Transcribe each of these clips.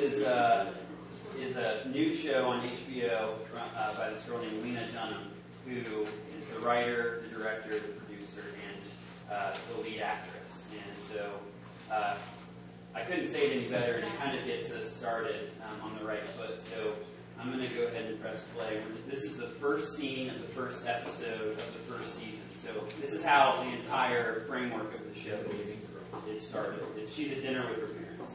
is a new show on HBO by this girl named Lena Dunham, who is the writer, the director, the producer, and the lead actress. And so I couldn't say it any better, and it kind of gets us started on the right foot. So I'm going to go ahead and press play. This is the first scene of the first episode of the first season. So this is how the entire framework of the show is started. She's at dinner with her parents.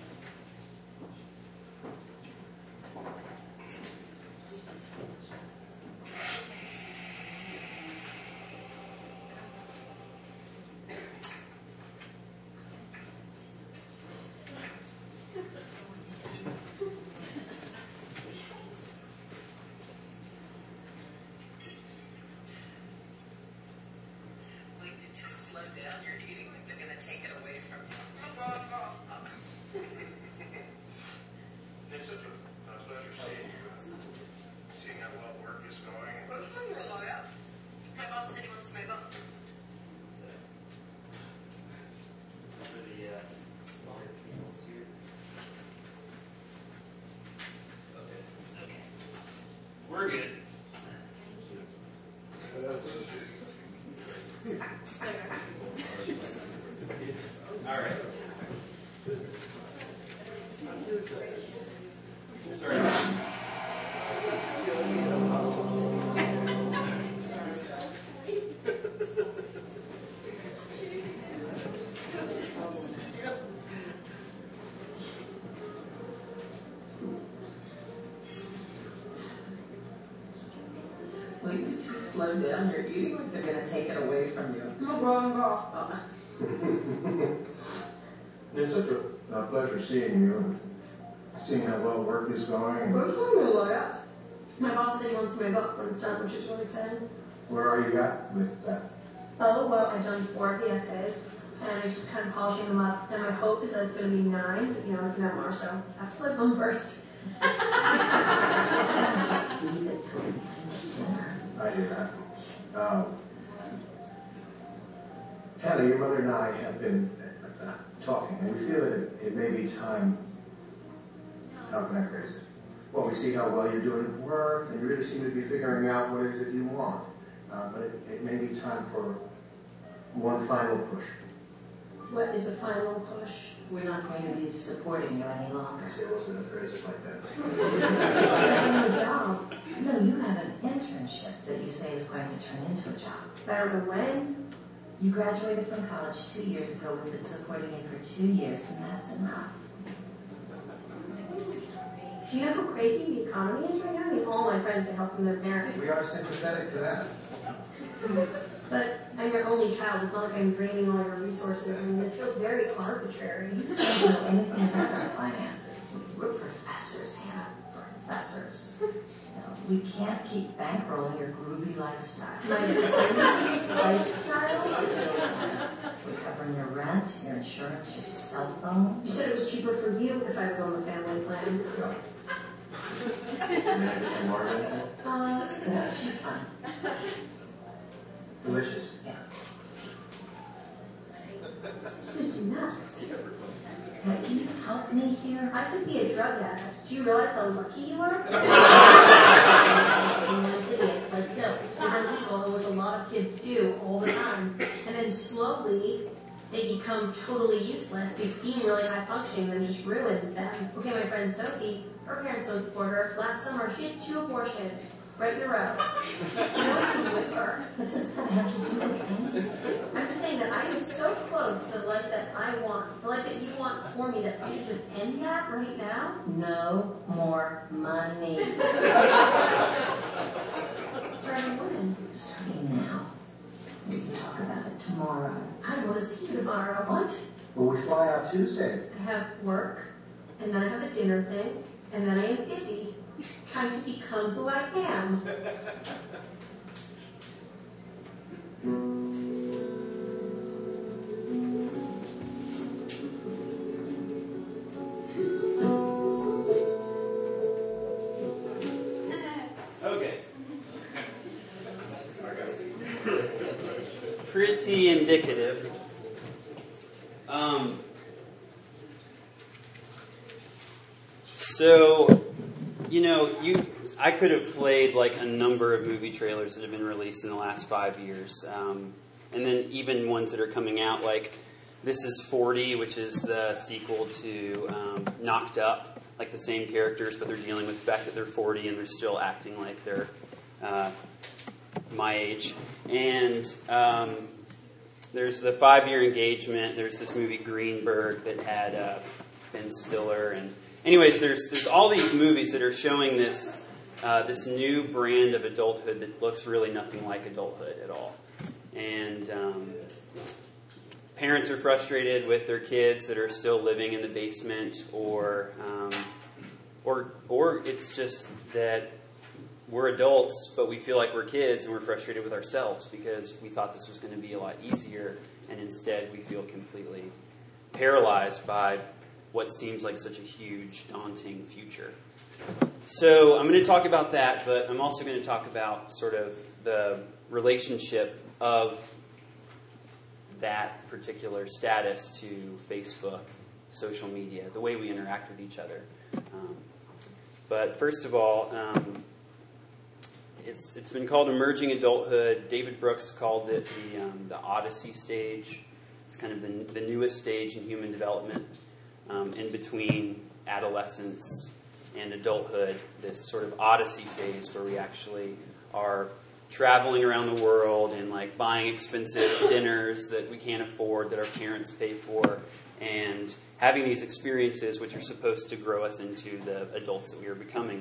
We're good. All right. Sorry. Slow down, you're eating like they're going to take it away from you. It's such a pleasure seeing you and seeing how well work is going. My boss said he wants to move up from the start, which is really exciting. Where are you at with that? Oh, well, I've done 4 of the essays, and I'm just kind of polishing them up, and my hope is that it's going to be 9, but, it's a memoir, so I have to live them first. I hear that. Hannah, your mother and I have been talking, and we feel that it may be time. How can I phrase it? Well, we see how well you're doing at work, and you really seem to be figuring out what it is that you want. But it may be time for one final push. What is a final push? We're not going to be supporting you any longer. I wasn't a phrase like that. Job. No, you have an internship that you say is going to turn into a job. I don't know when. You graduated from college 2 years ago. We've been supporting you for 2 years, and that's enough. Do you know how crazy the economy is right now? I mean, all my friends, they help from their parents. We are sympathetic to that. But I'm your only child. It's not like I'm draining all your resources. And this feels very arbitrary. You don't know anything about our finances. We're professors, Hannah. Professors. We can't keep bankrolling your groovy lifestyle. My lifestyle? We're covering your rent, your insurance, your cell phone. You said it was cheaper for you if I was on the family plan. No, she's fine. Delicious. Yeah. This is nuts. Can you help me here? I could be a drug addict. Do you realize how lucky you are? It's like pills. It's illegal, which a lot of kids do all the time. And then slowly, they become totally useless. They seem really high functioning, and it just ruins them. Okay, my friend Sophie, her parents don't support her. Last summer, she had 2 abortions. Right in a row. You know what I do with her? What does that have to do with anything? I'm just saying that I am so close to the life that I want, the life that you want for me, that I should just end that right now. No more money. Starting when? Starting now. We can talk about it tomorrow. I want to see you tomorrow. What? Well, we fly out Tuesday. I have work, and then I have a dinner thing, and then I am busy, trying to become who I am. Okay. Pretty indicative. So, I could have played like a number of movie trailers that have been released in the last 5 years. And then even ones that are coming out, like This Is 40, which is the sequel to Knocked Up, like the same characters, but they're dealing with the fact that they're 40 and they're still acting like they're my age. And there's the 5-Year Engagement. There's this movie Greenberg that had Ben Stiller. And anyways, there's all these movies that are showing this this new brand of adulthood that looks really nothing like adulthood at all. And parents are frustrated with their kids that are still living in the basement, or it's just that we're adults, but we feel like we're kids, and we're frustrated with ourselves because we thought this was going to be a lot easier, and instead we feel completely paralyzed by what seems like such a huge, daunting future. So I'm going to talk about that, but I'm also going to talk about sort of the relationship of that particular status to Facebook, social media, the way we interact with each other. But first of all, it's been called emerging adulthood. David Brooks called it the Odyssey stage. It's kind of the newest stage in human development, in between adolescence and adulthood, this sort of Odyssey phase where we actually are traveling around the world and like buying expensive dinners that we can't afford, that our parents pay for, and having these experiences which are supposed to grow us into the adults that we are becoming.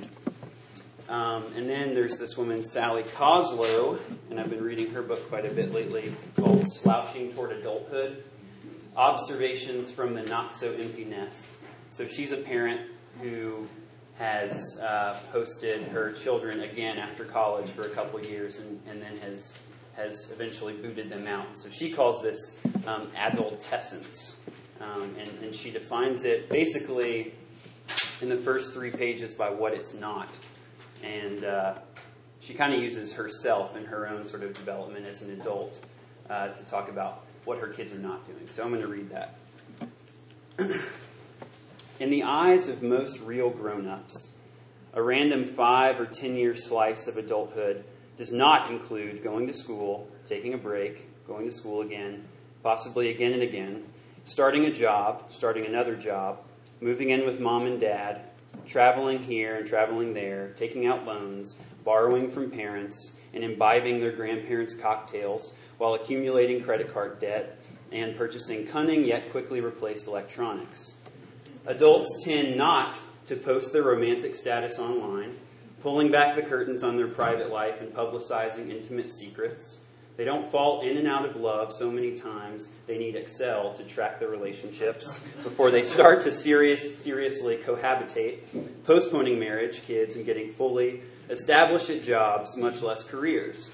And then there's this woman, Sally Koslow, and I've been reading her book quite a bit lately, called Slouching Toward Adulthood, Observations from the Not-So-Empty Nest. So she's a parent who has hosted her children again after college for a couple of years, and then has eventually booted them out. So she calls this adultescence, and she defines it basically in the first 3 pages by what it's not. And she kind of uses herself and her own sort of development as an adult to talk about what her kids are not doing. So I'm going to read that. In the eyes of most real grown-ups, a random 5 or 10-year slice of adulthood does not include going to school, taking a break, going to school again, possibly again and again, starting a job, starting another job, moving in with mom and dad, traveling here and traveling there, taking out loans, borrowing from parents, and imbibing their grandparents' cocktails while accumulating credit card debt and purchasing cunning yet quickly replaced electronics. Adults tend not to post their romantic status online, pulling back the curtains on their private life and publicizing intimate secrets. They don't fall in and out of love so many times they need Excel to track their relationships before they start to seriously cohabitate, postponing marriage, kids, and getting fully established at jobs, much less careers.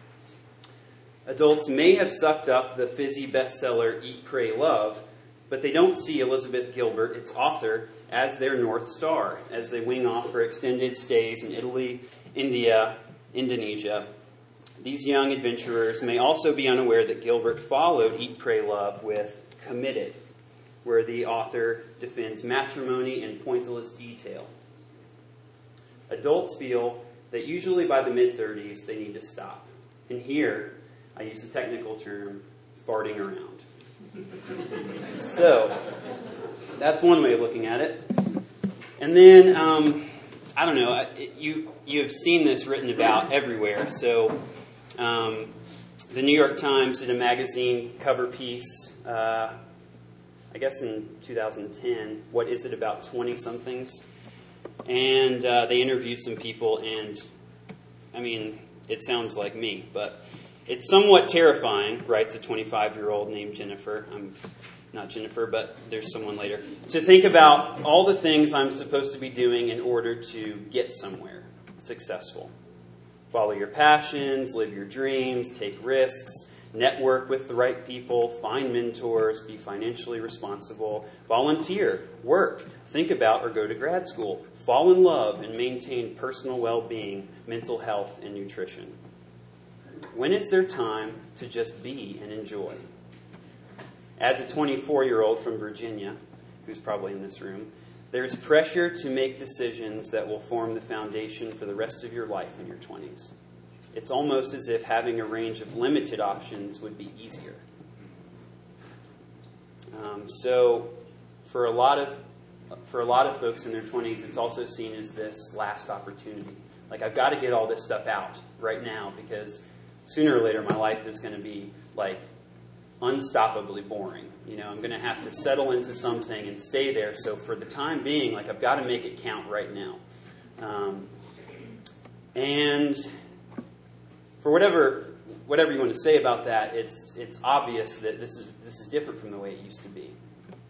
Adults may have sucked up the fizzy bestseller Eat, Pray, Love, but they don't see Elizabeth Gilbert, its author, as their North Star as they wing off for extended stays in Italy, India, Indonesia. These young adventurers may also be unaware that Gilbert followed Eat, Pray, Love with Committed, where the author defends matrimony in pointless detail. Adults feel that usually by the mid-30s they need to stop. And here, I use the technical term, farting around. So, that's one way of looking at it. And then, I don't know, you have seen this written about everywhere. So, the New York Times did a magazine cover piece, I guess in 2010, What Is It About 20-somethings? And they interviewed some people, and, I mean, it sounds like me, but it's somewhat terrifying, writes a 25-year-old named Jennifer. I'm not Jennifer, but there's someone later. To think about all the things I'm supposed to be doing in order to get somewhere successful. Follow your passions, live your dreams, take risks, network with the right people, find mentors, be financially responsible, volunteer, work, think about or go to grad school, fall in love, and maintain personal well-being, mental health, and nutrition. When is there time to just be and enjoy? Adds a 24-year-old from Virginia, who's probably in this room. There's pressure to make decisions that will form the foundation for the rest of your life in your 20s. It's almost as if having a range of limited options would be easier. So for a lot of folks in their 20s, it's also seen as this last opportunity. Like, I've got to get all this stuff out right now because sooner or later my life is going to be like unstoppably boring. I'm going to have to settle into something and stay there. So for the time being, like, I've got to make it count right now. And for whatever you want to say about that, it's obvious that this is different from the way it used to be.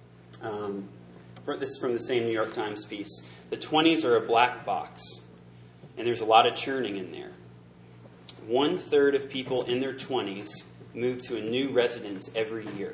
This is from the same New York Times piece. The 20s are a black box, and there's a lot of churning in there. 1/3 of people in their 20s move to a new residence every year.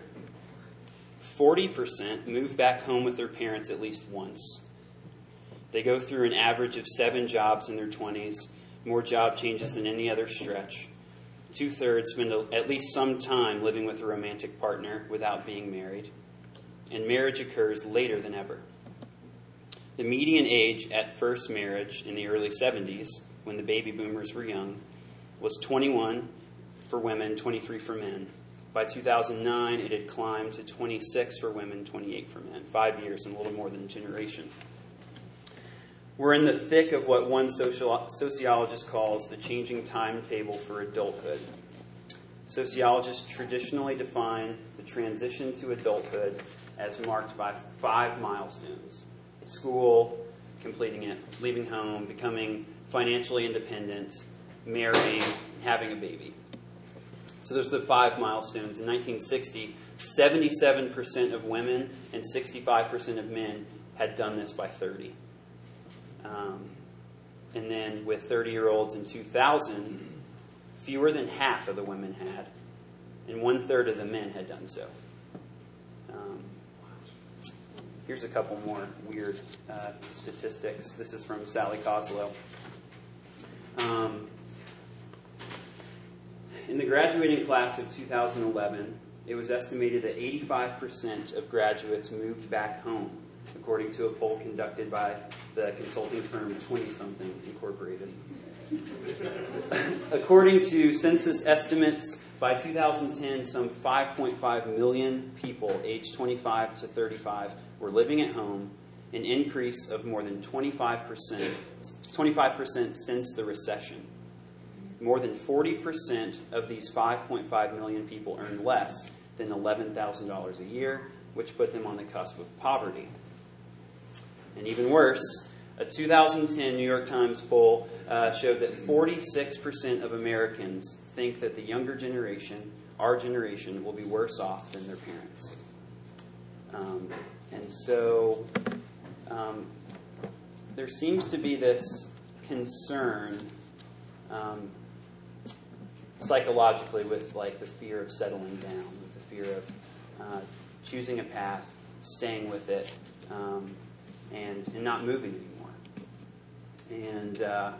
40% move back home with their parents at least once. They go through an average of 7 jobs in their 20s, more job changes than any other stretch. 2/3 spend at least some time living with a romantic partner without being married. And marriage occurs later than ever. The median age at first marriage in the early 70s, when the baby boomers were young, was 21 for women, 23 for men. By 2009, it had climbed to 26 for women, 28 for men. 5 years and a little more than a generation. We're in the thick of what one sociologist calls the changing timetable for adulthood. Sociologists traditionally define the transition to adulthood as marked by 5 milestones: school, completing it, leaving home, becoming financially independent, marrying, having a baby. So those are the 5 milestones. In 1960, 77% of women and 65% of men had done this by 30. And then with 30-year-olds in 2000, fewer than half of the women had, and 1/3 of the men had done so. Here's a couple more weird statistics. This is from Sally Koslow. In the graduating class of 2011, it was estimated that 85% of graduates moved back home, according to a poll conducted by the consulting firm 20-something Incorporated. According to census estimates, by 2010, some 5.5 million people aged 25 to 35 were living at home, an increase of more than 25% since the recession. More than 40% of these 5.5 million people earn less than $11,000 a year, which put them on the cusp of poverty. And even worse, a 2010 New York Times poll showed that 46% of Americans think that the younger generation, our generation, will be worse off than their parents. And so there seems to be this concern psychologically with like the fear of settling down, with the fear of choosing a path, staying with it, and not moving anymore. And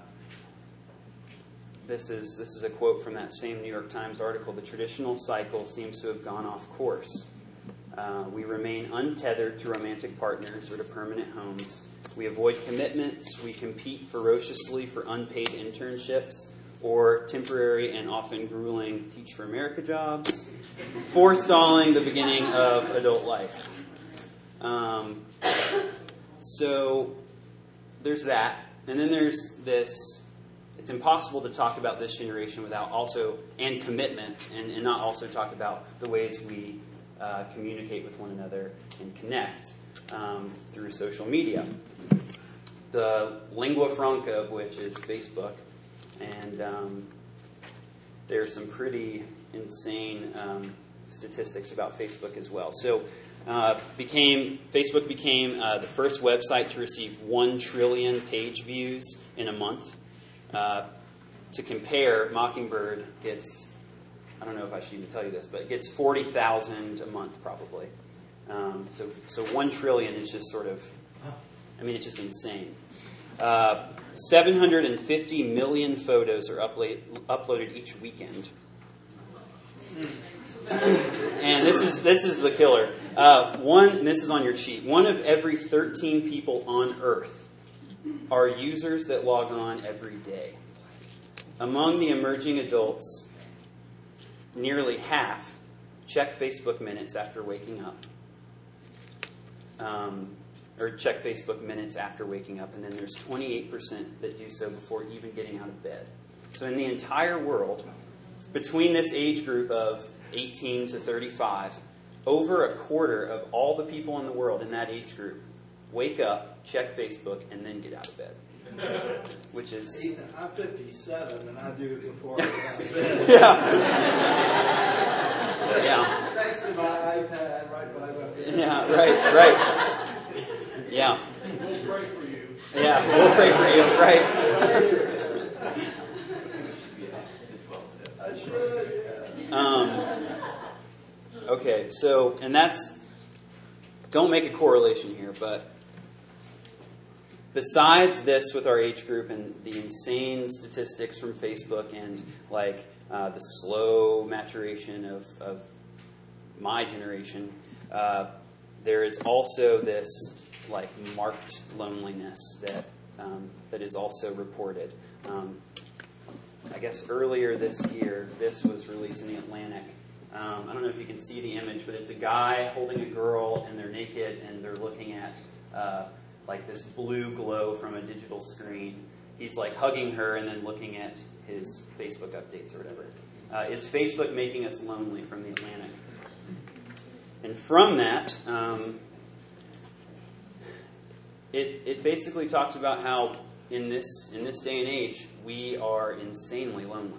this is a quote from that same New York Times article. The traditional cycle seems to have gone off course. We remain untethered to romantic partners or to permanent homes. We avoid commitments. We compete ferociously for unpaid internships or temporary and often grueling Teach for America jobs, forestalling the beginning of adult life. So there's that. And then there's this, it's impossible to talk about this generation without also, and commitment, and not also talk about the ways we communicate with one another and connect through social media. The lingua franca of which is Facebook. And there are some pretty insane statistics about Facebook as well. So Facebook became the first website to receive 1 trillion page views in a month. To compare, Mockingbird gets, I don't know if I should even tell you this, but it gets 40,000 a month probably. So 1 trillion is just sort of, it's just insane. 750 million photos are uploaded each weekend. And this is the killer. And this is on your sheet. 1 of every 13 people on Earth are users that log on every day. Among the emerging adults, nearly half check Facebook minutes after waking up. Or check Facebook minutes after waking up. And then there's 28% that do so before even getting out of bed. So in the entire world, between this age group of 18 to 35, over a quarter of all the people in the world in that age group wake up, check Facebook, and then get out of bed. Which is... Ethan, I'm 57, and I do it before I get out of bed. Yeah. Thanks to my iPad right by my bed. Yeah, right. Yeah. We'll pray for you. Yeah, we'll pray for you, right. I should, yeah. Okay, so, and that's, don't make a correlation here, but besides this with our age group and the insane statistics from Facebook and like the slow maturation of my generation, there is also this like marked loneliness that is also reported. I guess earlier this year, this was released in the Atlantic. I don't know if you can see the image, but it's a guy holding a girl, and they're naked, and they're looking at like this blue glow from a digital screen. He's like hugging her and then looking at his Facebook updates or whatever. Is Facebook making us lonely from the Atlantic? And from that, it basically talks about how in this day and age we are insanely lonely.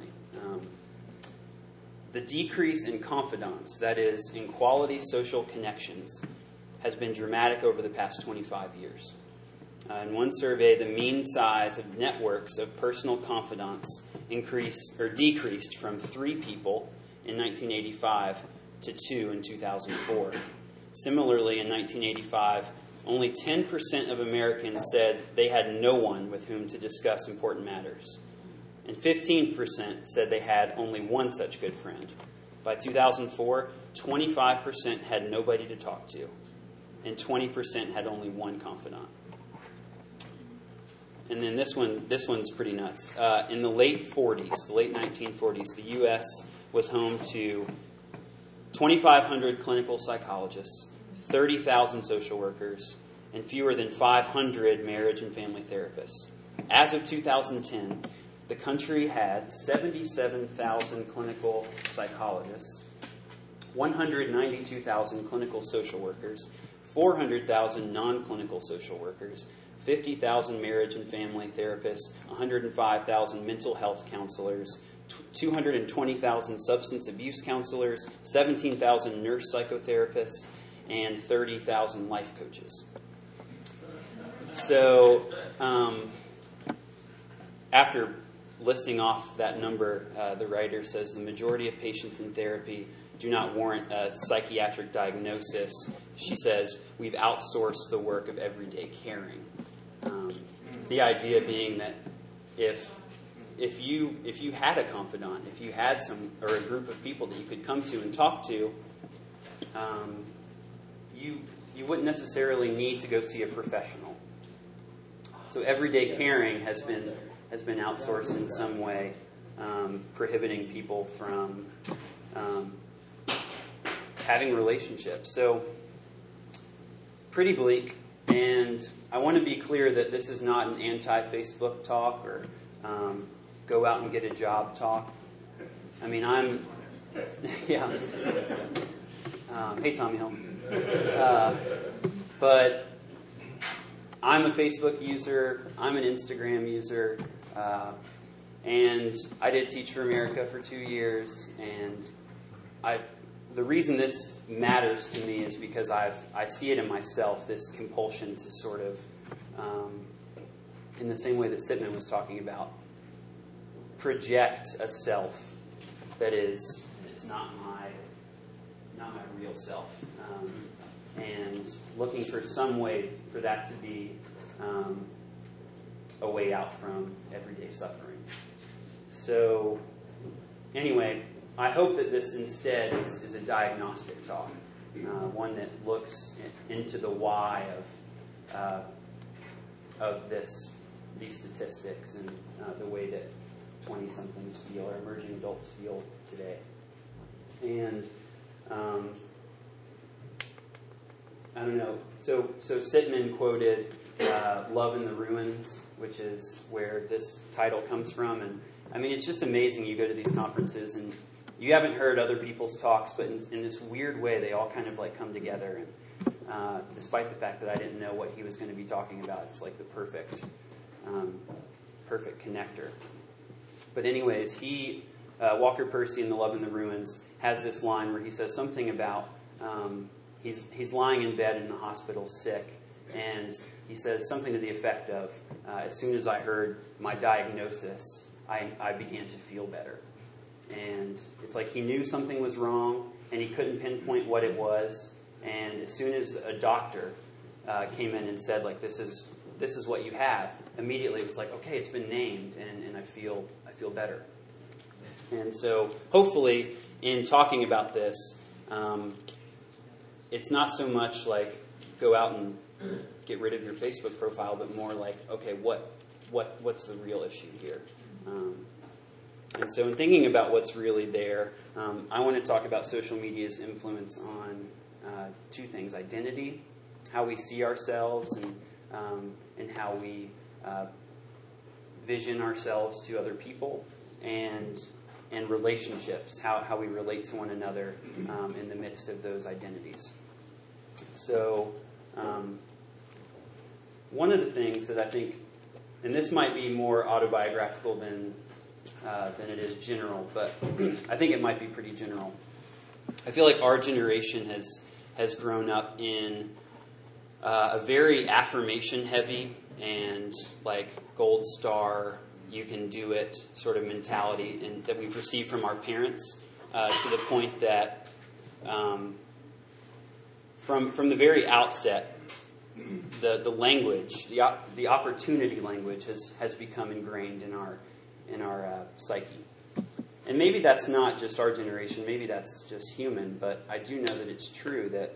The decrease in confidants, that is, in quality social connections, has been dramatic over the past 25 years. In one survey, the mean size of networks of personal confidants decreased from 3 people in 1985 to 2 in 2004. Similarly, in 1985, only 10% of Americans said they had no one with whom to discuss important matters. And 15% said they had only one such good friend. By 2004, 25% had nobody to talk to, and 20% had only one confidant. And then this one's pretty nuts. In the late 1940s, the U.S. was home to 2,500 clinical psychologists, 30,000 social workers, and fewer than 500 marriage and family therapists. As of 2010, the country had 77,000 clinical psychologists, 192,000 clinical social workers, 400,000 non-clinical social workers, 50,000 marriage and family therapists, 105,000 mental health counselors, 220,000 substance abuse counselors, 17,000 nurse psychotherapists, and 30,000 life coaches. So, after listing off that number, the writer says the majority of patients in therapy do not warrant a psychiatric diagnosis. She says we've outsourced the work of everyday caring. The idea being that if you had a confidant, if you had a group of people that you could come to and talk to, you wouldn't necessarily need to go see a professional. So everyday caring has been outsourced in some way, prohibiting people from having relationships. So pretty bleak. And I want to be clear that this is not an anti-Facebook talk or go out and get a job talk. I mean, yeah. Hey, Tommy Hill. But I'm a Facebook user. I'm an Instagram user. And I did Teach for America for 2 years. And the reason this matters to me is because I see it in myself, this compulsion to sort of, in the same way that Sitman was talking about, project a self that is not my real self, and looking for some way for that to be a way out from everyday suffering. So, anyway, I hope that this instead is a diagnostic talk, one that looks into the why of these statistics and the way that 20-somethings feel, or emerging adults feel today. And I don't know. So Sitman quoted "Love in the Ruins," which is where this title comes from. And I mean, it's just amazing. You go to these conferences and you haven't heard other people's talks, but in this weird way, they all kind of like come together. And despite the fact that I didn't know what he was going to be talking about, it's like the perfect connector. But anyways, Walker Percy in "The Love in the Ruins" has this line where he says something about he's lying in bed in the hospital sick, and he says something to the effect of, as soon as I heard my diagnosis, I began to feel better. And it's like he knew something was wrong, and he couldn't pinpoint what it was. And as soon as a doctor came in and said, like, this is what you have, immediately it was like, okay, it's been named, and I feel better. And so hopefully in talking about this, it's not so much like go out and get rid of your Facebook profile, but more like, okay, what's the real issue here? And so in thinking about what's really there, I want to talk about social media's influence on two things: identity, how we see ourselves, and how we vision ourselves to other people, and relationships, how we relate to one another in the midst of those identities. So one of the things that I think, and this might be more autobiographical than it is general, but I think it might be pretty general. I feel like our generation has grown up in a very affirmation-heavy and like gold star, you can do it sort of mentality, and that we've received from our parents to the point that from the very outset, the language, the opportunity language has become ingrained in our psyche. And maybe that's not just our generation, maybe that's just human, but I do know that it's true that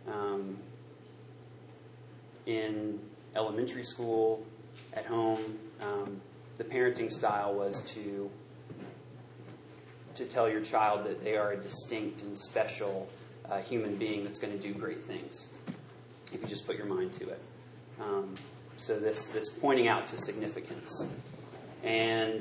in elementary school, at home, the parenting style was to tell your child that they are a distinct and special human being that's going to do great things, if you just put your mind to it. So this pointing out to significance. And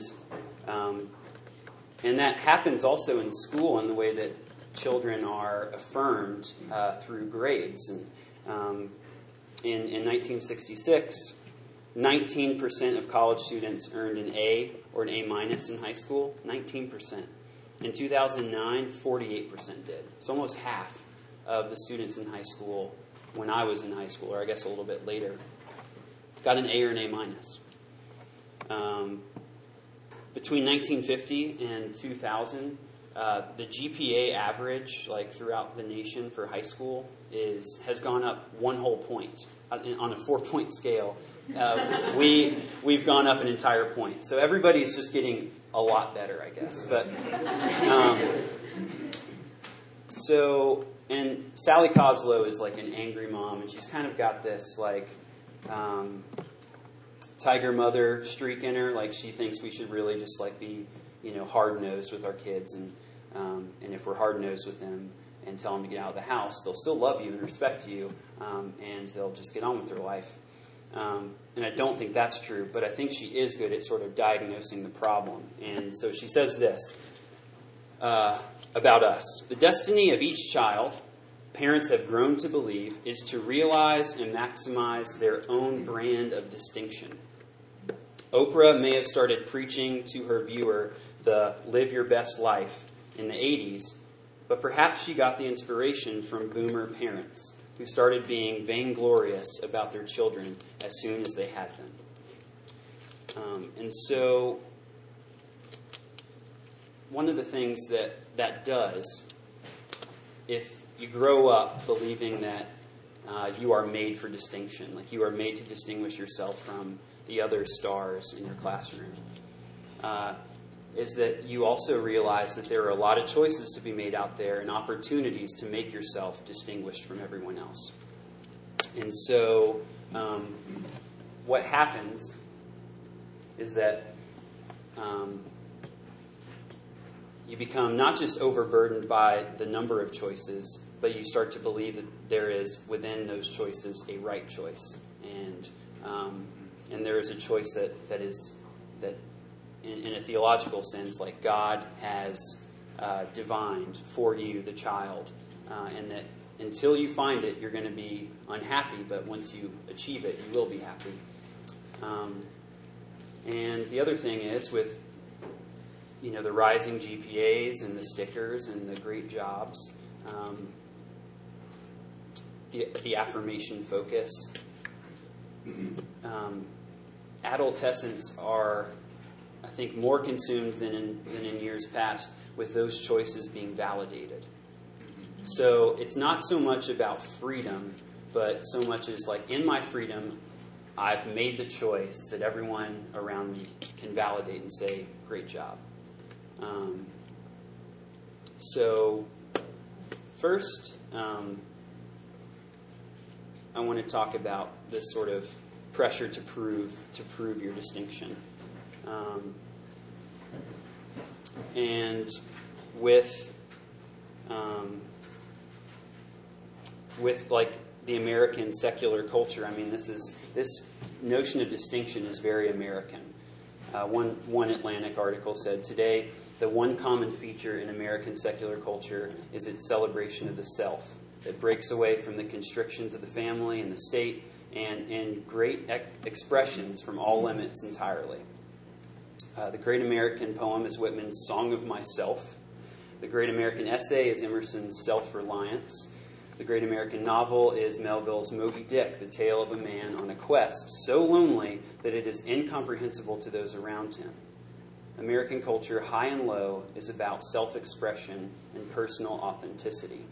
that happens also in school in the way that children are affirmed through grades. And in 1966, 19% of college students earned an A or an A- in high school. 19%. In 2009, 48% did. So almost half of the students in high school, when I was in high school, or I guess a little bit later, got an A or an A-. Between 1950 and 2000, the GPA average, like throughout the nation for high school, has gone up 1 whole point on a 4-point scale. We've gone up an entire point. So everybody's just getting a lot better, I guess. But and Sally Koslow is like an angry mom, and she's kind of got this like tiger mother streak in her. Like she thinks we should really just like be, hard-nosed with our kids, and if we're hard-nosed with them and tell them to get out of the house, they'll still love you and respect you, and they'll just get on with their life. And I don't think that's true, but I think she is good at sort of diagnosing the problem. And so she says this about us: the destiny of each child, parents have grown to believe, is to realize and maximize their own brand of distinction. Oprah may have started preaching to her viewer the live your best life in the 80s, but perhaps she got the inspiration from boomer parents who started being vainglorious about their children as soon as they had them. And so one of the things that does, if you grow up believing that you are made for distinction, like you are made to distinguish yourself from the other stars in your classroom, is that you also realize that there are a lot of choices to be made out there and opportunities to make yourself distinguished from everyone else. And so what happens is that you become not just overburdened by the number of choices, but you start to believe that there is within those choices a right choice, and there is a choice that in a theological sense, like God has divined for you, the child, and that until you find it, you're going to be unhappy, but once you achieve it, you will be happy. And the other thing is with the rising GPAs and the stickers and the great jobs, the affirmation focus. Adolescents are, I think, more consumed than in years past with those choices being validated. So it's not so much about freedom, but so much as like, in my freedom, I've made the choice that everyone around me can validate and say, great job. So first, I want to talk about this sort of pressure to prove your distinction. And with like the American secular culture, I mean, this notion of distinction is very American. One Atlantic article said, today, the one common feature in American secular culture is its celebration of the self. It breaks away from the constrictions of the family and the state, and in great expressions from all limits entirely. The great American poem is Whitman's Song of Myself. The great American essay is Emerson's Self-Reliance. The great American novel is Melville's Moby Dick, the tale of a man on a quest so lonely that it is incomprehensible to those around him. American culture, high and low, is about self-expression and personal authenticity.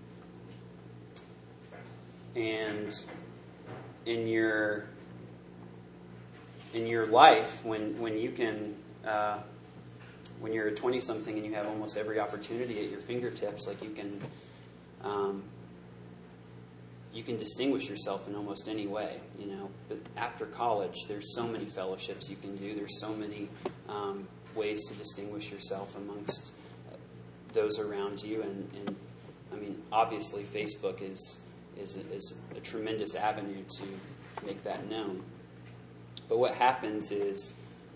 And in your life, when you can, when you're a 20-something and you have almost every opportunity at your fingertips, like you can distinguish yourself in almost any way, But after college, there's so many fellowships you can do. There's so many ways to distinguish yourself amongst those around you. And I mean, obviously, Facebook is a tremendous avenue to make that known. But what happens is,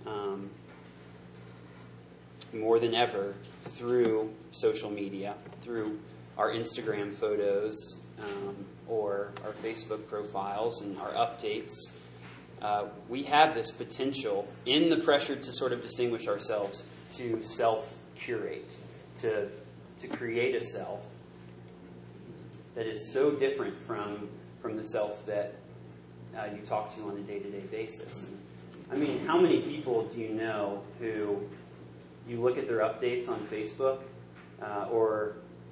more than ever, through social media, through our Instagram photos, or our Facebook profiles and our updates, we have this potential in the pressure to sort of distinguish ourselves to self-curate, to create a self that is so different from the self that you talk to on a day-to-day basis. And, I mean, how many people do you know who you look at their updates on Facebook or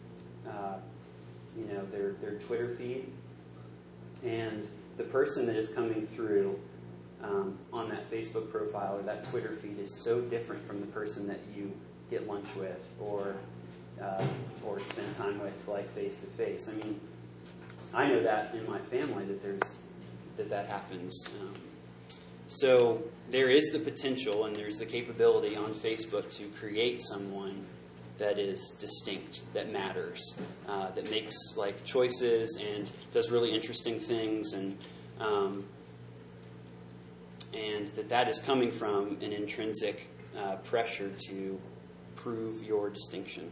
their Twitter feed, and the person that is coming through on that Facebook profile or that Twitter feed is so different from the person that you get lunch with or spend time with, like, face to face. I mean, I know that in my family that happens. So there is the potential and there's the capability on Facebook to create someone that is distinct, that matters, that makes like choices and does really interesting things, and that is coming from an intrinsic pressure to prove your distinction.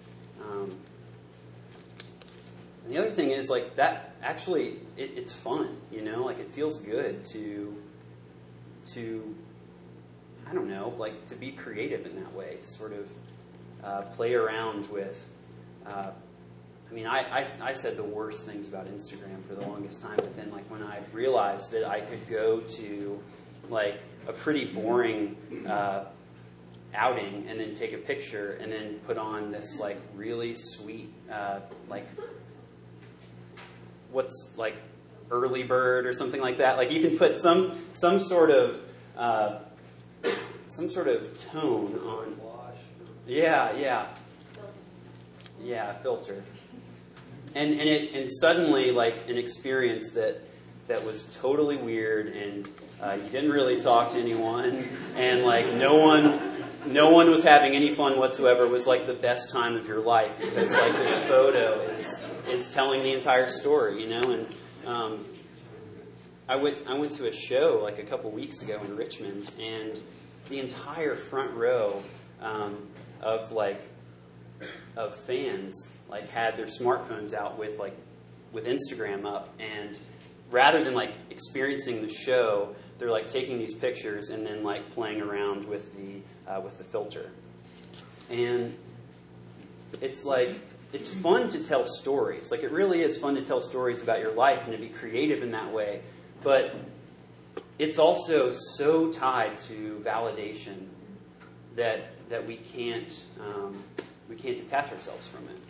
And the other thing is, like, that actually it's fun, like it feels good to I don't know, like to be creative in that way, to sort of play around with. I mean, I said the worst things about Instagram for the longest time, but then, like, when I realized that I could go to like a pretty boring outing and then take a picture and then put on this like really sweet like what's like early bird or something like that. Like you can put some sort of tone on. Yeah, filter. And suddenly, like, an experience that was totally weird, and you didn't really talk to anyone, and like no one was having any fun whatsoever. Was like the best time of your life, because like this photo is telling the entire story, you know. And I went to a show like a couple weeks ago in Richmond, and the entire front row of fans like had their smartphones out with Instagram up, and rather than like experiencing the show, they're like taking these pictures and then like playing around with the filter. And it's like, it's fun to tell stories. Like, it really is fun to tell stories about your life and to be creative in that way. But it's also so tied to validation that we can't detach ourselves from it.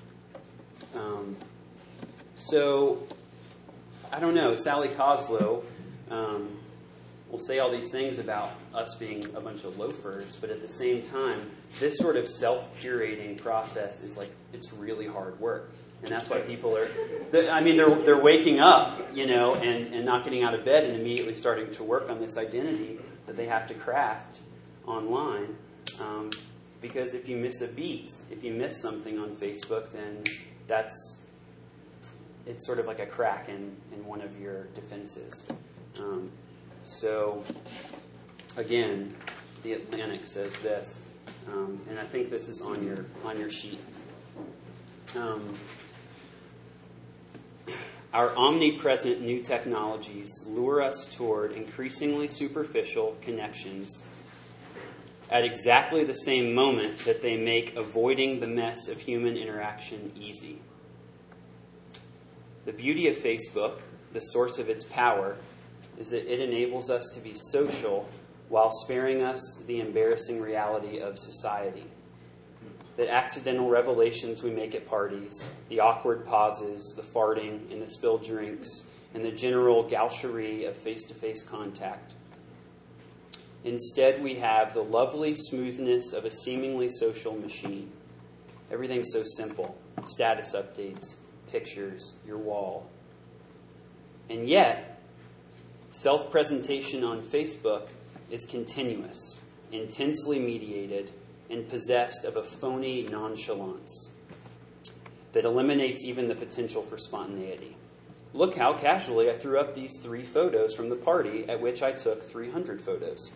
So, I don't know, Sally Koslow will say all these things about us being a bunch of loafers, but at the same time, this sort of self-curating process is like, it's really hard work. And that's why people are, they're waking up, you know, and not getting out of bed and immediately starting to work on this identity that they have to craft online. Because if you miss a beat, if you miss something on Facebook, then it's sort of like a crack in one of your defenses. So, again, The Atlantic says this, and I think this is on your sheet. Our omnipresent new technologies lure us toward increasingly superficial connections at exactly the same moment that they make avoiding the mess of human interaction easy. The beauty of Facebook, the source of its power, is that it enables us to be social while sparing us the embarrassing reality of society. The accidental revelations we make at parties, the awkward pauses, the farting and the spilled drinks, and the general gaucherie of face-to-face contact. Instead, we have the lovely smoothness of a seemingly social machine. Everything's so simple. Status updates, pictures, your wall. And yet, self-presentation on Facebook is continuous, intensely mediated, and possessed of a phony nonchalance that eliminates even the potential for spontaneity. Look how casually I threw up these 3 photos from the party at which I took 300 photos.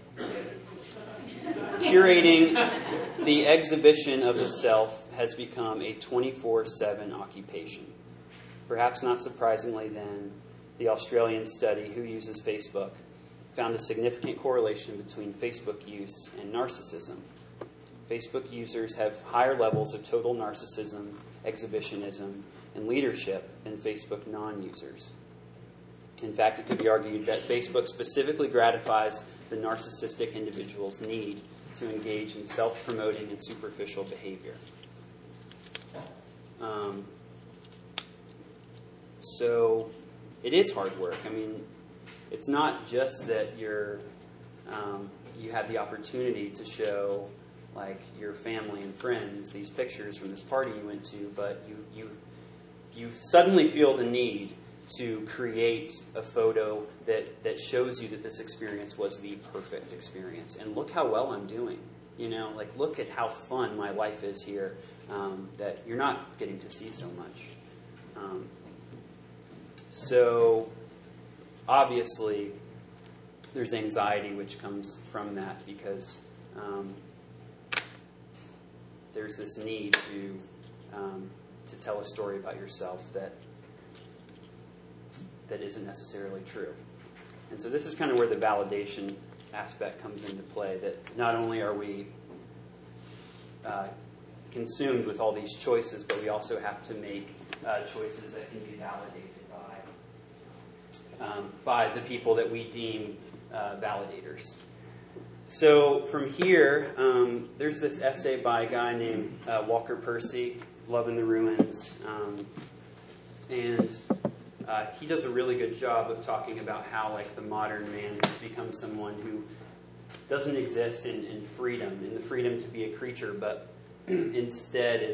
Curating the exhibition of the self has become a 24/7 occupation. Perhaps not surprisingly then, the Australian study Who Uses Facebook found a significant correlation between Facebook use and narcissism. Facebook users have higher levels of total narcissism, exhibitionism, and leadership than Facebook non-users. In fact, it could be argued that Facebook specifically gratifies the narcissistic individual's need to engage in self-promoting and superficial behavior. So it is hard work. I mean, it's not just that you have the opportunity to show like your family and friends these pictures from this party you went to, but you suddenly feel the need to create a photo that shows you that this experience was the perfect experience. And look how well I'm doing. You know, like, look at how fun my life is here, that you're not getting to see so much. So, obviously, there's anxiety which comes from that because there's this need to tell a story about yourself that isn't necessarily true. And so this is kind of where the validation aspect comes into play, that not only are we consumed with all these choices, but we also have to make choices that can be validated by the people that we deem validators. So from here, there's this essay by a guy named Walker Percy, Love in the Ruins, and he does a really good job of talking about how, like, the modern man has become someone who doesn't exist in freedom, in the freedom to be a creature, but instead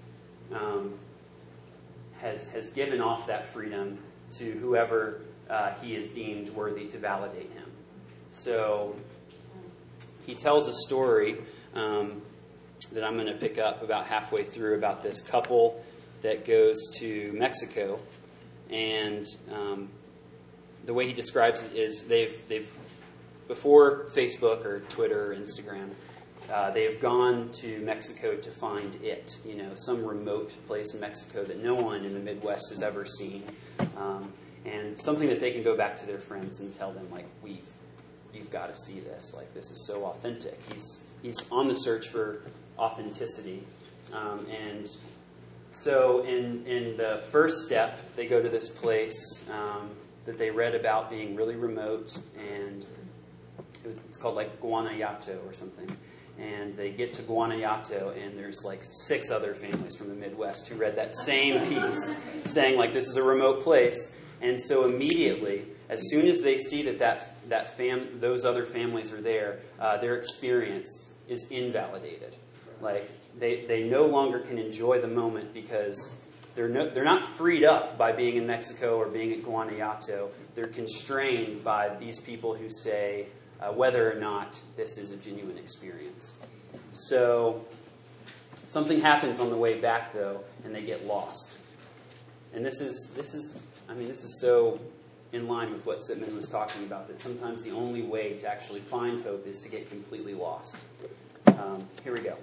has given off that freedom to whoever he is deemed worthy to validate him. So he tells a story that I'm going to pick up about halfway through about this couple that goes to Mexico, and the way he describes it is they've before Facebook or Twitter or Instagram, they've gone to Mexico to find it, some remote place in Mexico that no one in the Midwest has ever seen, and something that they can go back to their friends and tell them, like, you've got to see this. Like, this is so authentic. He's on the search for authenticity, and so in the first step, they go to this place that they read about being really remote, and it's called like Guanajuato or something. And they get to Guanajuato, and there's like 6 other families from the Midwest who read that same piece, saying like this is a remote place. And so immediately, as soon as they see those other families are there, their experience is invalidated. Like they no longer can enjoy the moment because they're not freed up by being in Mexico or being at Guanajuato. They're constrained by these people who say whether or not this is a genuine experience. So something happens on the way back, though, and they get lost. And this is so in line with what Sitman was talking about, that sometimes the only way to actually find hope is to get completely lost. Here we go.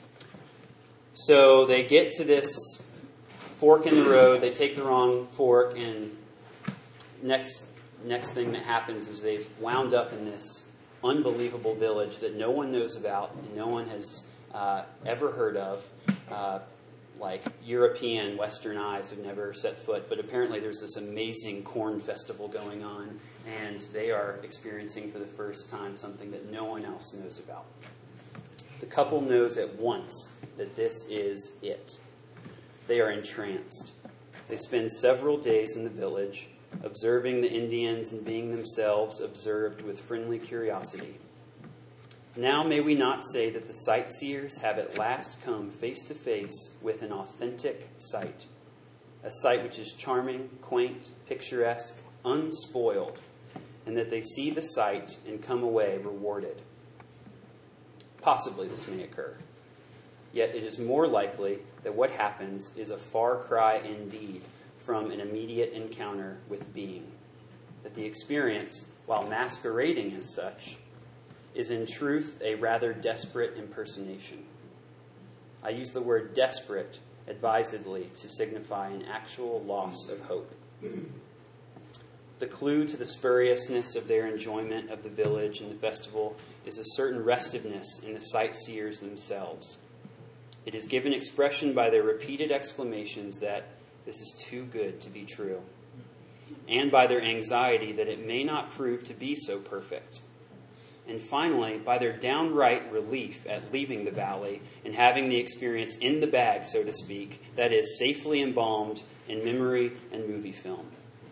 So they get to this fork in the road. They take the wrong fork, and next thing that happens is they've wound up in this unbelievable village that no one knows about and no one has ever heard of. Like European, Western eyes have never set foot, but apparently there's this amazing corn festival going on, and they are experiencing for the first time something that no one else knows about. The couple knows at once that this is it. They are entranced. They spend several days in the village, observing the Indians and being themselves observed with friendly curiosity. Now may we not say that the sightseers have at last come face to face with an authentic sight, a sight which is charming, quaint, picturesque, unspoiled, and that they see the sight and come away rewarded. Possibly this may occur. Yet it is more likely that what happens is a far cry indeed from an immediate encounter with being. That the experience, while masquerading as such, is in truth a rather desperate impersonation. I use the word desperate advisedly to signify an actual loss of hope. The clue to the spuriousness of their enjoyment of the village and the festival is a certain restiveness in the sightseers themselves. It is given expression by their repeated exclamations that this is too good to be true, and by their anxiety that it may not prove to be so perfect. And finally, by their downright relief at leaving the valley and having the experience in the bag, so to speak, that is, safely embalmed in memory and movie film.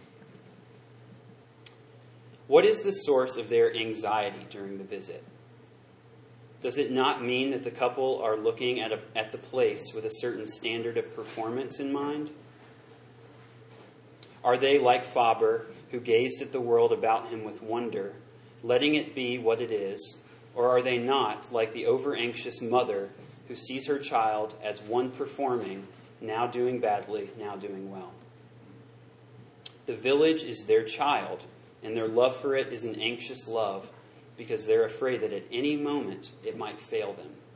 What is the source of their anxiety during the visit? Does it not mean that the couple are looking at the place with a certain standard of performance in mind? Are they like Faber, who gazed at the world about him with wonder, letting it be what it is? Or are they not like the over-anxious mother who sees her child as one performing, now doing badly, now doing well? The village is their child, and their love for it is an anxious love, because they're afraid that at any moment it might fail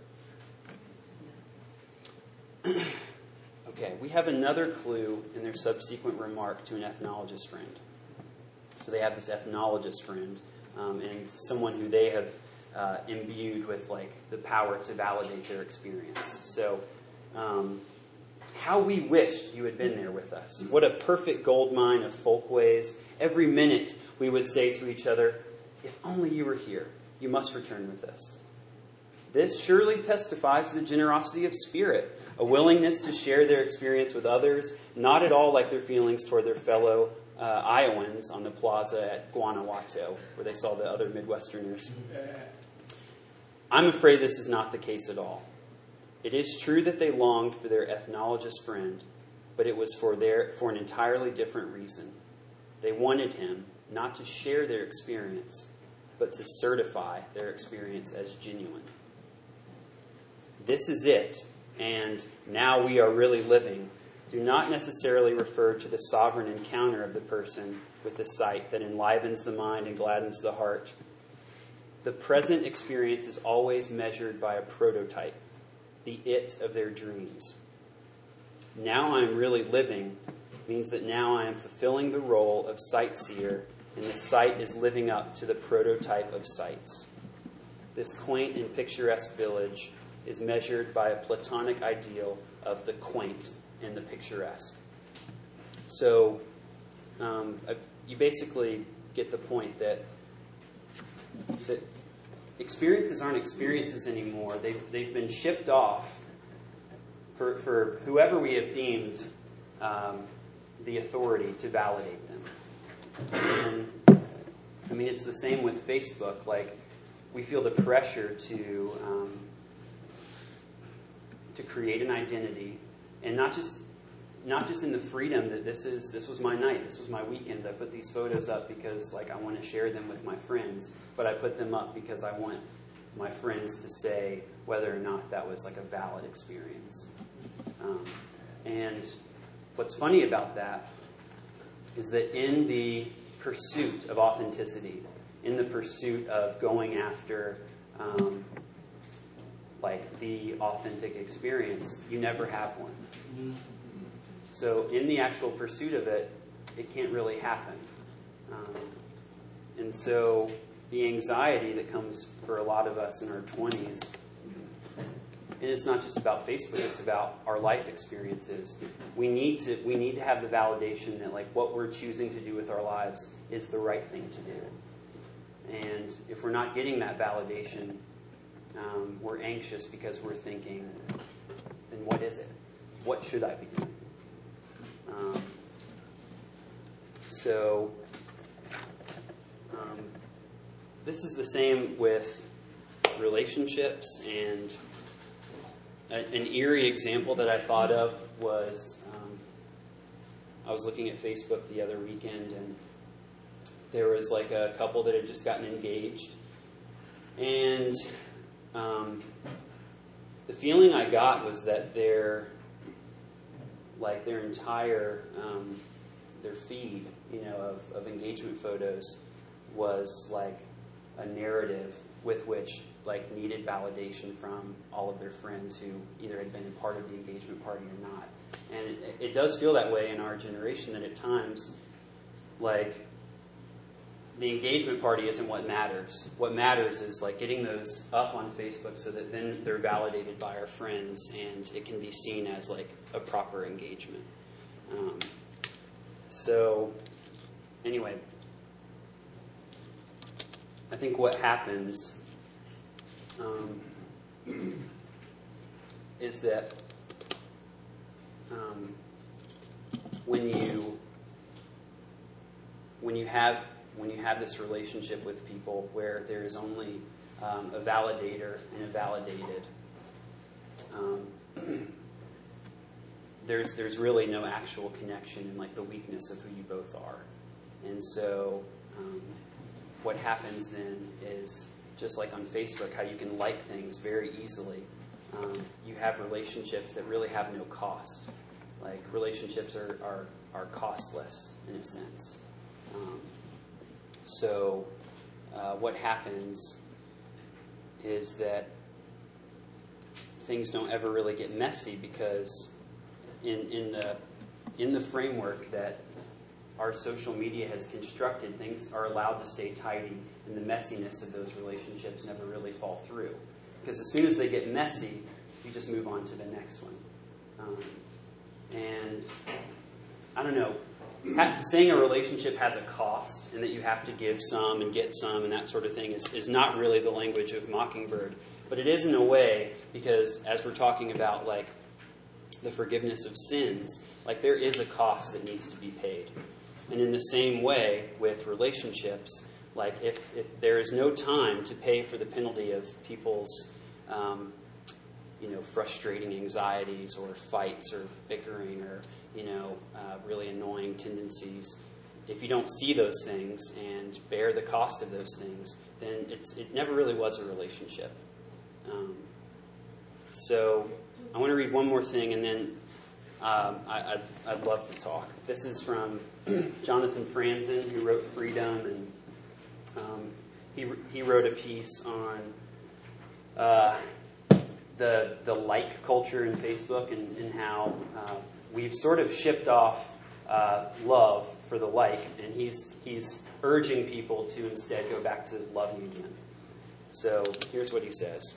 them. Okay, we have another clue in their subsequent remark to an ethnologist friend. So they have this ethnologist friend, and someone who they have imbued with the power to validate their experience. So, how we wished you had been there with us. What a perfect goldmine of folkways. Every minute we would say to each other, if only you were here, you must return with us. This surely testifies to the generosity of spirit, a willingness to share their experience with others, not at all like their feelings toward their fellow Iowans on the plaza at Guanajuato, where they saw the other Midwesterners. I'm afraid this is not the case at all. It is true that they longed for their ethnologist friend, but it was for an entirely different reason. They wanted him not to share their experience, but to certify their experience as genuine. This is it, and now we are really living, do not necessarily refer to the sovereign encounter of the person with the sight that enlivens the mind and gladdens the heart. The present experience is always measured by a prototype, the it of their dreams. Now I am really living means that now I am fulfilling the role of sightseer, and the sight is living up to the prototype of sights. This quaint and picturesque village is measured by a Platonic ideal of the quaint and the picturesque. So you basically get the point that experiences aren't experiences anymore. They've been shipped off for whoever we have deemed the authority to validate them. And I mean, it's the same with Facebook. Like, we feel the pressure to create an identity, and not just in the freedom that this was my night, this was my weekend. I put these photos up because I want to share them with my friends, but I put them up because I want my friends to say whether or not that was a valid experience. And what's funny about that is that in the pursuit of authenticity, in the pursuit of going after the authentic experience, you never have one. So in the actual pursuit of it, it can't really happen. And so the anxiety that comes for a lot of us in our 20s, and it's not just about Facebook, it's about our life experiences. We need to have the validation that what we're choosing to do with our lives is the right thing to do. And if we're not getting that validation, we're anxious because we're thinking, then what is it? What should I be doing? This is the same with relationships, and an eerie example that I thought of was I was looking at Facebook the other weekend, and there was a couple that had just gotten engaged, and the feeling I got was that their entire their feed, of engagement photos was a narrative with which needed validation from all of their friends who either had been a part of the engagement party or not. And it does feel that way in our generation, that at times the engagement party isn't what matters. What matters is getting those up on Facebook so that then they're validated by our friends and it can be seen as a proper engagement. So anyway, I think what happens is that when you have this relationship with people where there is only a validator and a validated, there's really no actual connection in the weakness of who you both are. And so what happens then is, just like on Facebook, how you can like things very easily, you have relationships that really have no cost. Relationships are costless in a sense. So what happens is that things don't ever really get messy, because in the framework that our social media has constructed, things are allowed to stay tidy, and the messiness of those relationships never really fall through. Because as soon as they get messy, you just move on to the next one. And I don't know, saying a relationship has a cost and that you have to give some and get some and that sort of thing is not really the language of Mockingbird. But it is in a way, because as we're talking about the forgiveness of sins, there is a cost that needs to be paid. And in the same way with relationships, if there is no time to pay for the penalty of people's frustrating anxieties or fights or bickering or, really annoying tendencies, if you don't see those things and bear the cost of those things, then it never really was a relationship. So I want to read one more thing, and then I'd love to talk. This is from Jonathan Franzen, who wrote Freedom, and he wrote a piece on the like culture in Facebook and how we've sort of shipped off love for the like, and he's urging people to instead go back to loving again. So here's what he says.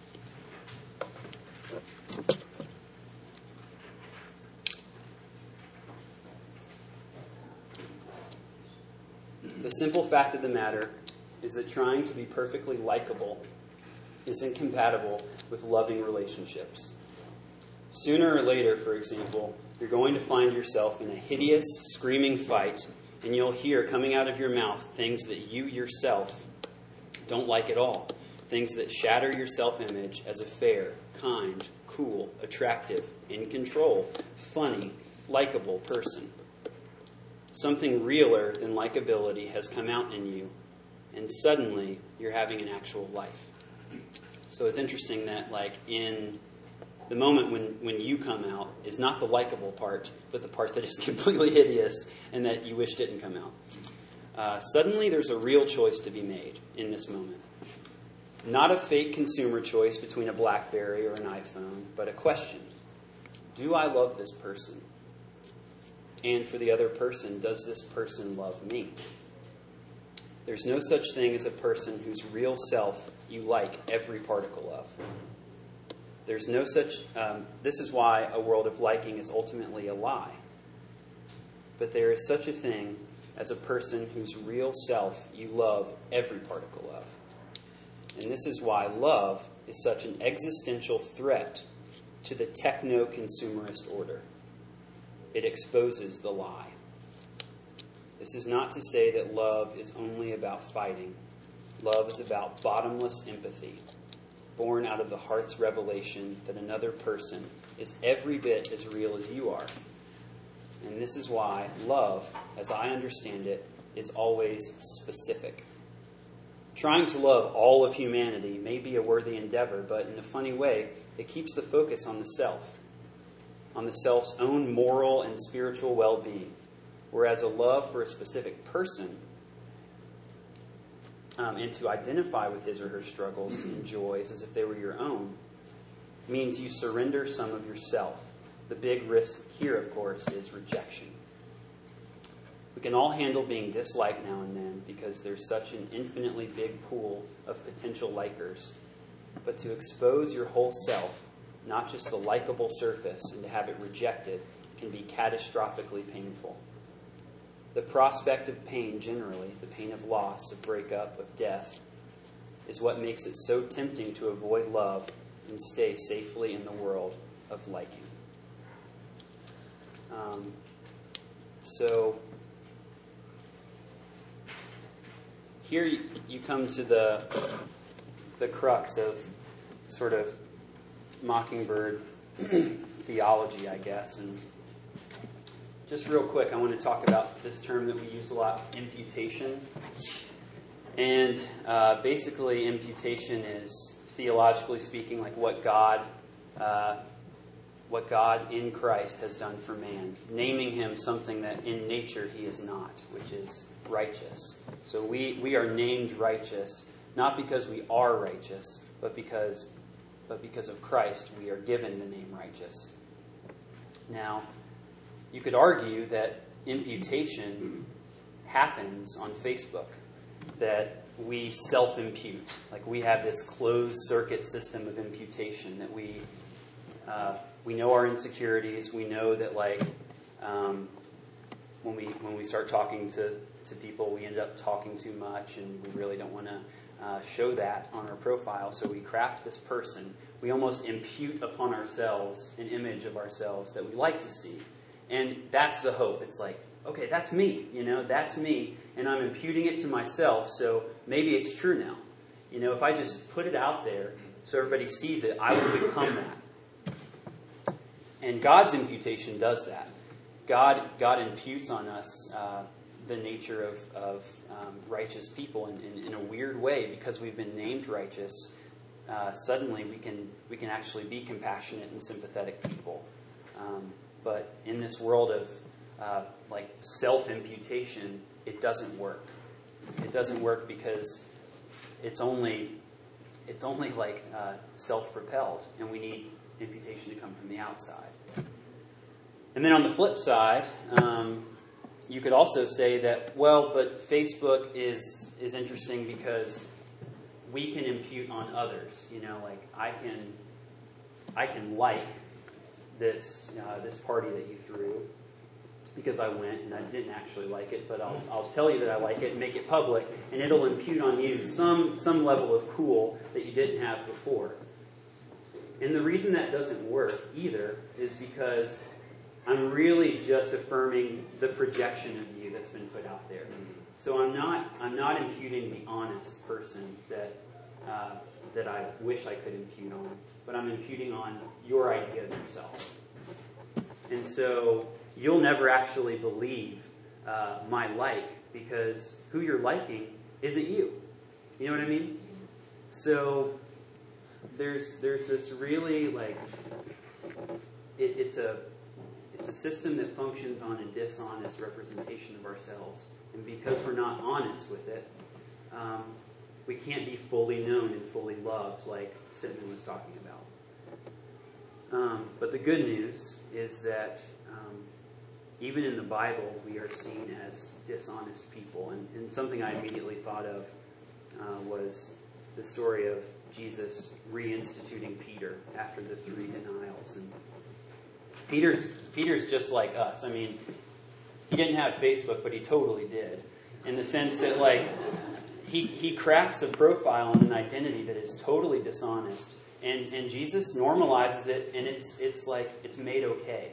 The simple fact of the matter is that trying to be perfectly likable is incompatible with loving relationships. Sooner or later, for example, you're going to find yourself in a hideous, screaming fight, and you'll hear coming out of your mouth things that you yourself don't like at all, things that shatter your self-image as a fair, kind, cool, attractive, in control, funny, likable person. Something realer than likability has come out in you, and suddenly you're having an actual life. So it's interesting that, in the moment when you come out is not the likable part, but the part that is completely hideous and that you wish didn't come out. Suddenly there's a real choice to be made in this moment. Not a fake consumer choice between a BlackBerry or an iPhone, but a question. Do I love this person? And for the other person, does this person love me? There's no such thing as a person whose real self you like every particle of. There's no such... this is why a world of liking is ultimately a lie. But there is such a thing as a person whose real self you love every particle of. And this is why love is such an existential threat to the techno-consumerist order. It exposes the lie. This is not to say that love is only about fighting. Love is about bottomless empathy, born out of the heart's revelation that another person is every bit as real as you are. And this is why love, as I understand it, is always specific. Trying to love all of humanity may be a worthy endeavor, but in a funny way, it keeps the focus on the self, on the self's own moral and spiritual well-being, whereas a love for a specific person and to identify with his or her struggles and joys as if they were your own means you surrender some of yourself. The big risk here, of course, is rejection. We can all handle being disliked now and then because there's such an infinitely big pool of potential likers. But to expose your whole self, not just the likable surface, and to have it rejected can be catastrophically painful. The prospect of pain generally, the pain of loss, of breakup, of death, is what makes it so tempting to avoid love and stay safely in the world of liking. So here you come to the crux of sort of Mockingbird theology, I guess. And just real quick, I want to talk about this term that we use a lot, imputation. And basically, imputation is, theologically speaking, like what God in Christ has done for man, naming him something that in nature he is not, which is righteous. So we are named righteous, not because we are righteous, but because of Christ we are given the name righteous. Now, you could argue that imputation happens on Facebook, that we self-impute. Like we have this closed circuit system of imputation that we know our insecurities. We know that when we start talking to people, we end up talking too much, and we really don't want to show that on our profile. So we craft this person. We almost impute upon ourselves an image of ourselves that we like to see. And that's the hope. It's like, okay, that's me. That's me. And I'm imputing it to myself, so maybe it's true now. If I just put it out there, so everybody sees it, I will become that. And God's imputation does that. God imputes on us the nature of righteous people in a weird way, because we've been named righteous. Suddenly we can actually be compassionate and sympathetic people. But in this world of self-imputation, it doesn't work. It doesn't work because it's only self-propelled, and we need imputation to come from the outside. And then on the flip side, you could also say that, well, but Facebook is interesting because we can impute on others. I can like this party that you threw because I went and I didn't actually like it, but I'll tell you that I like it and make it public, and it'll impute on you some level of cool that you didn't have before. And the reason that doesn't work either is because I'm really just affirming the projection of you that's been put out there. So I'm not imputing the honest person that I wish I could impute on, but I'm imputing on your idea of yourself. And so you'll never actually believe my like, because who you're liking isn't you. You know what I mean? So there's this really it's a system that functions on a dishonest representation of ourselves. And because we're not honest with it, we can't be fully known and fully loved like Sitman was talking about. But the good news is that even in the Bible, we are seen as dishonest people. And something I immediately thought of was the story of Jesus reinstituting Peter after the 3 denials. And Peter's just like us. I mean, he didn't have Facebook, but he totally did. In the sense that, he crafts a profile and an identity that is totally dishonest. And Jesus normalizes it, and it's made okay.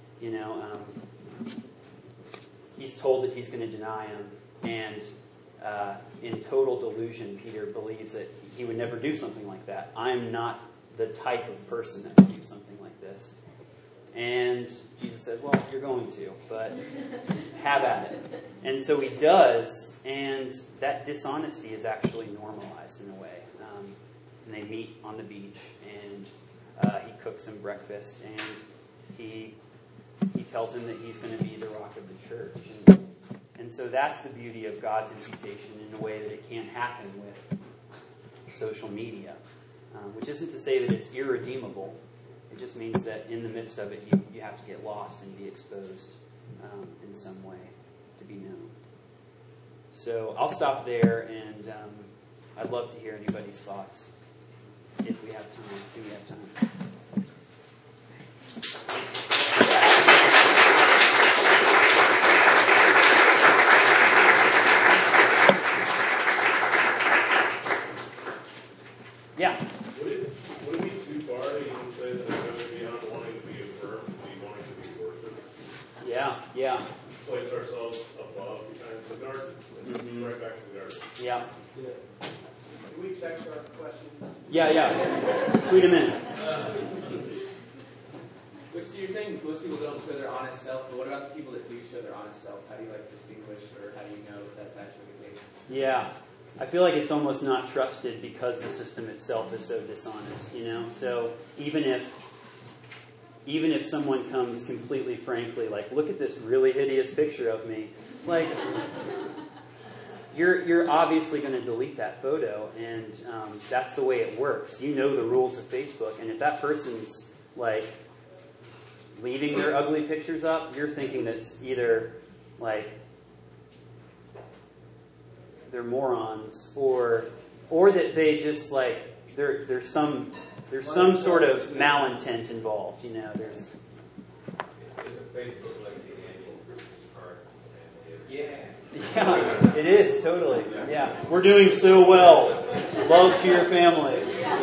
He's told that he's going to deny him, and in total delusion, Peter believes that he would never do something like that. I'm not the type of person that would do something like this. And Jesus said, well, you're going to, but have at it. And so he does, and that dishonesty is actually normalized in a way. And they meet on the beach, and he cooks him breakfast, and he tells him that he's going to be the rock of the church. And so that's the beauty of God's imputation in a way that it can't happen with social media, which isn't to say that it's irredeemable. It just means that in the midst of it, you have to get lost and be exposed in some way to be known. So I'll stop there, and I'd love to hear anybody's thoughts if we have time. Do we have time? Yeah. Would it be too far to even say that it goes beyond wanting to be affirmed to be wanting to be worshipped? Yeah. Place ourselves above behind the garden. Mm-hmm. Right back to the garden. Yeah. Can we text our questions? Yeah. Tweet them in. So you're saying most people don't show their honest self, but what about the people that do show their honest self? How do you distinguish, or how do you know if that's actually the case? Yeah. I feel like it's almost not trusted because the system itself is so dishonest, So even if someone comes completely frankly, look at this really hideous picture of me, you're obviously going to delete that photo, and that's the way it works. You know the rules of Facebook, and if that person's leaving their ugly pictures up, you're thinking that's either they're morons, or that they just there's some sort of malintent involved. There's Facebook like the annual Christmas card. Yeah, it is totally. Yeah, we're doing so well. Love to your family.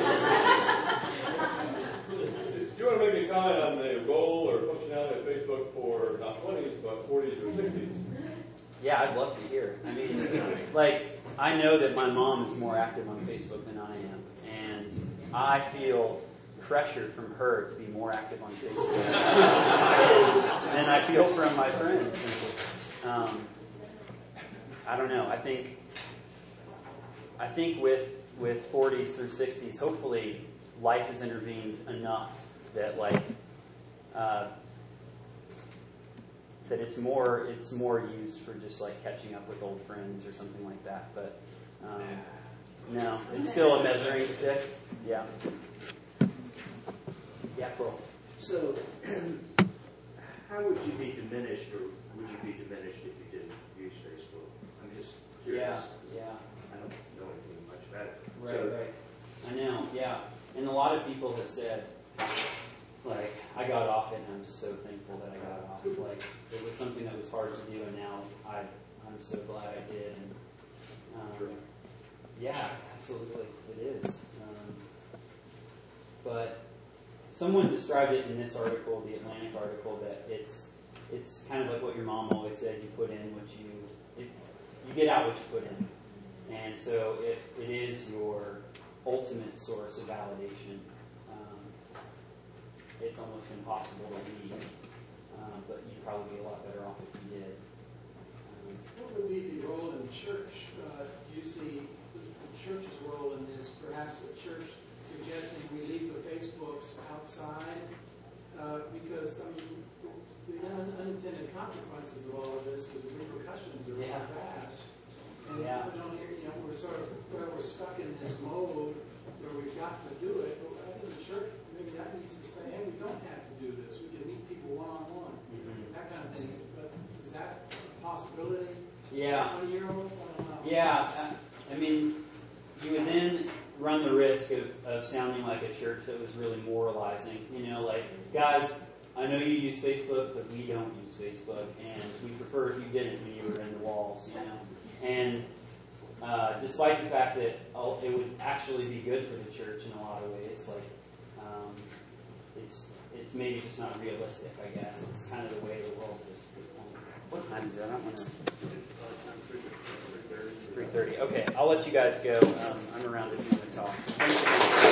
Do you want to maybe comment on the goal or functionality of Facebook for not 20s but 40s or 60s? Yeah, I'd love to hear. I mean, I know that my mom is more active on Facebook than I am, and I feel pressure from her to be more active on Facebook than I feel from my friends. I don't know. I think with 40s through 60s, hopefully life has intervened enough that that it's more used for just like catching up with old friends or something like that. But no, it's still a measuring stick. Yeah. Yeah, Pearl. So, how would you be diminished, or would you be diminished if you didn't use Facebook? I'm just curious. Yeah. I don't know anything much about it. Right. I know, yeah. And a lot of people have said, like, I got off it and I'm so thankful that I got off. Like, it was something that was hard to do and now I'm so glad I did. And yeah, absolutely, it is. But someone described it in this article, the Atlantic article, that it's kind of like what your mom always said, you put in what you get out what you put in. And so if it is your ultimate source of validation, it's almost impossible to leave. But you'd probably be a lot better off if you did. What would be the role in the church? Do you see the church's role in this? Perhaps the church suggesting we leave the Facebooks outside? Because, I mean, the unintended consequences of all of this is the repercussions are really vast. And people don't hear, we're sort of, we're stuck in this mode where we've got to do it. But I think the church, maybe that needs to say, hey, we don't have to do this. We can meet people one-on-one, that kind of thing. But is that a possibility? Yeah. 20-year-olds? I don't know. Yeah. I mean, you would then run the risk of sounding like a church that was really moralizing. Like, guys, I know you use Facebook, but we don't use Facebook, and we prefer if you didn't when you were in the walls, And despite the fact that it would actually be good for the church in a lot of ways, like it's maybe just not realistic, I guess. It's kind of the way the world is. What time is that? I don't want to. 3:30. Okay, I'll let you guys go. I'm around if you want to talk. Thanks again.